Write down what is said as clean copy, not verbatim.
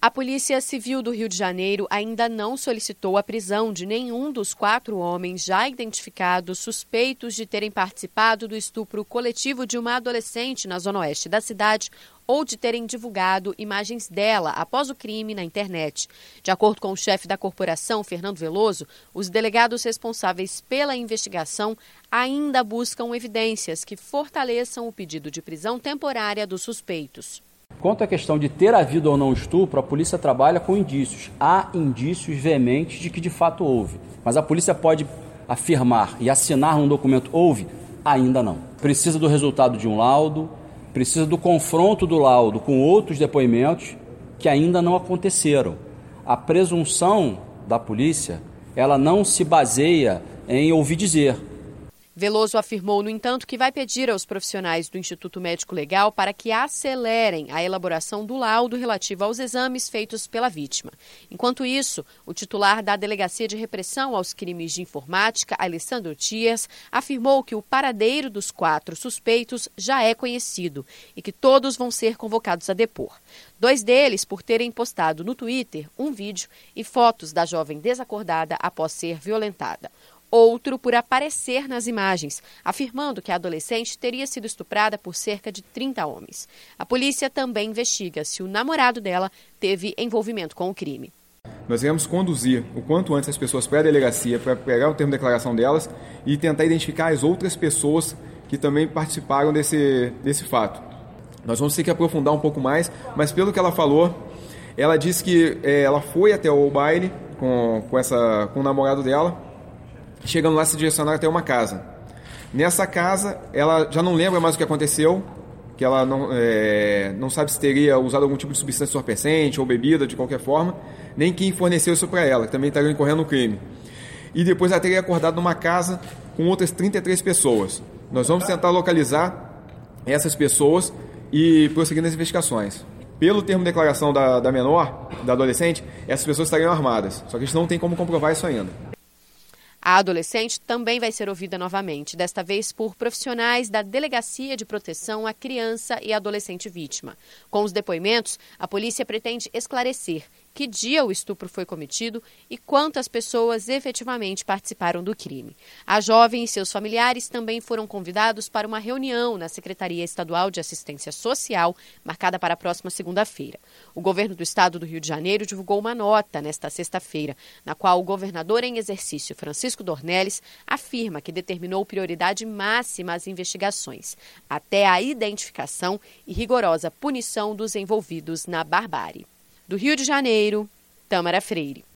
A Polícia Civil do Rio de Janeiro ainda não solicitou a prisão de nenhum dos 4 homens já identificados suspeitos de terem participado do estupro coletivo de uma adolescente na zona oeste da cidade ou de terem divulgado imagens dela após o crime na internet. De acordo com o chefe da corporação, Fernando Veloso, os delegados responsáveis pela investigação ainda buscam evidências que fortaleçam o pedido de prisão temporária dos suspeitos. Quanto à questão de ter havido ou não estupro, a polícia trabalha com indícios. Há indícios veementes de que de fato houve. Mas a polícia pode afirmar e assinar num documento houve? Ainda não. Precisa do resultado de um laudo, precisa do confronto do laudo com outros depoimentos que ainda não aconteceram. A presunção da polícia, ela não se baseia em ouvir dizer. Veloso afirmou, no entanto, que vai pedir aos profissionais do Instituto Médico Legal para que acelerem a elaboração do laudo relativo aos exames feitos pela vítima. Enquanto isso, o titular da Delegacia de Repressão aos Crimes de Informática, Alessandro Tias, afirmou que o paradeiro dos 4 suspeitos já é conhecido e que todos vão ser convocados a depor. 2 deles por terem postado no Twitter um vídeo e fotos da jovem desacordada após ser violentada. Outro por aparecer nas imagens, afirmando que a adolescente teria sido estuprada por cerca de 30 homens. A polícia também investiga se o namorado dela teve envolvimento com o crime. Nós iremos conduzir o quanto antes as pessoas para a delegacia, para pegar o termo de declaração delas e tentar identificar as outras pessoas que também participaram desse fato. Nós vamos ter que aprofundar um pouco mais, mas pelo que ela falou, ela disse que ela foi até o baile com o namorado dela. Chegando lá, se direcionaram até uma casa. Nessa casa, ela já não lembra mais o que aconteceu, que ela não sabe se teria usado algum tipo de substância entorpecente ou bebida, de qualquer forma, nem quem forneceu isso para ela, que também estaria incorrendo no crime. E depois ela teria acordado numa casa com outras 33 pessoas. Nós vamos tentar localizar essas pessoas e prosseguir nas investigações. Pelo termo de declaração da menor, da adolescente, essas pessoas estariam armadas, só que a gente não tem como comprovar isso ainda. A adolescente também vai ser ouvida novamente, desta vez por profissionais da Delegacia de Proteção à Criança e Adolescente Vítima. Com os depoimentos, a polícia pretende esclarecer que dia o estupro foi cometido e quantas pessoas efetivamente participaram do crime. A jovem e seus familiares também foram convidados para uma reunião na Secretaria Estadual de Assistência Social, marcada para a próxima segunda-feira. O governo do estado do Rio de Janeiro divulgou uma nota nesta sexta-feira, na qual o governador em exercício, Francisco Dornelles, afirma que determinou prioridade máxima às investigações, até a identificação e rigorosa punição dos envolvidos na barbárie. Do Rio de Janeiro, Tâmara Freire.